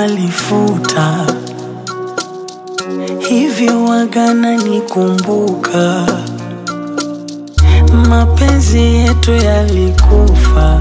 alifuta, hivyo wagana nikumbuka. Mapenzi yetu yalikufa,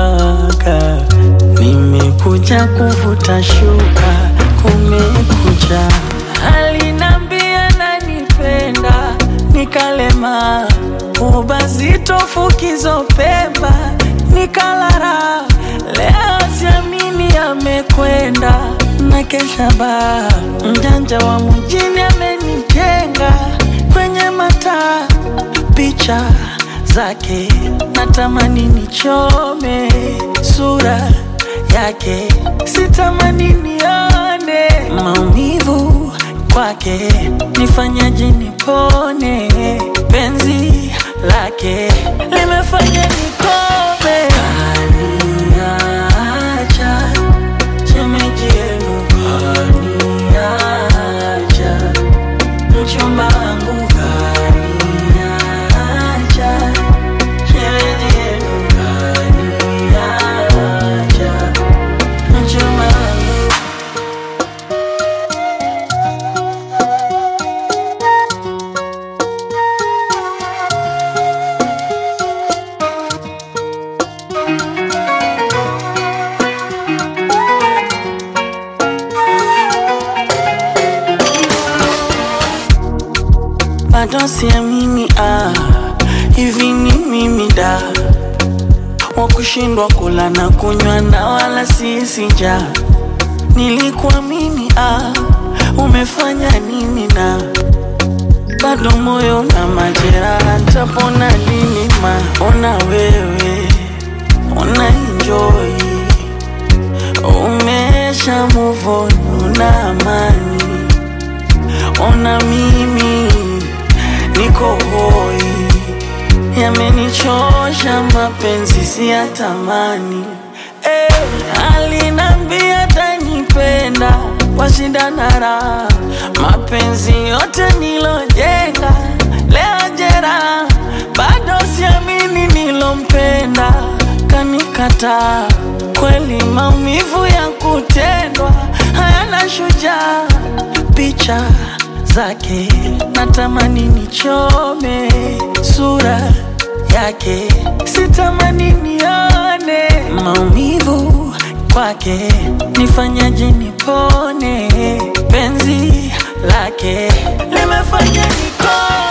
nimekuja kuvuta shuka, kumekucha. Alinambia nanipenda, nikalema, ubazito fukizo pemba, nikalara. Leo siamini amekwenda, na kesha ba mjanja wa mjini amenijenga kwenye mataa. Picha zake natamani nichome, sura yake sitamani nione. Maumivu kwake nifanyaje nipone, penzi lake limefanya nikome. Kaniacha shemeji yenu, kaniacha mchumba wangu, kaniacha shemeji yenu, kaniacha mchumba wangu. Bado siamini, hivi ni mimi da wakushindwa kula na kunywa na wala sisija. Nilikuamini, umefanya nini? Na bado moyo na majeraha, nitapona lini? Ona wewe una enjoy, umesha move on, una amani. Ona mimi niko hoi, yamenichosha mapenzi siyatamani. Alinambia atanipenda kwa shida na raha, mapenzi yote nilojenga leo jeraha. Bado siamini nilompenda kanikataa, kweli maumivu ya kutendwa hayana shujaa. Picha zake natamani nichome, sura yake sitamani nione. Maumivu kwake nifanyaje nipone, penzi lake limefanya nikome.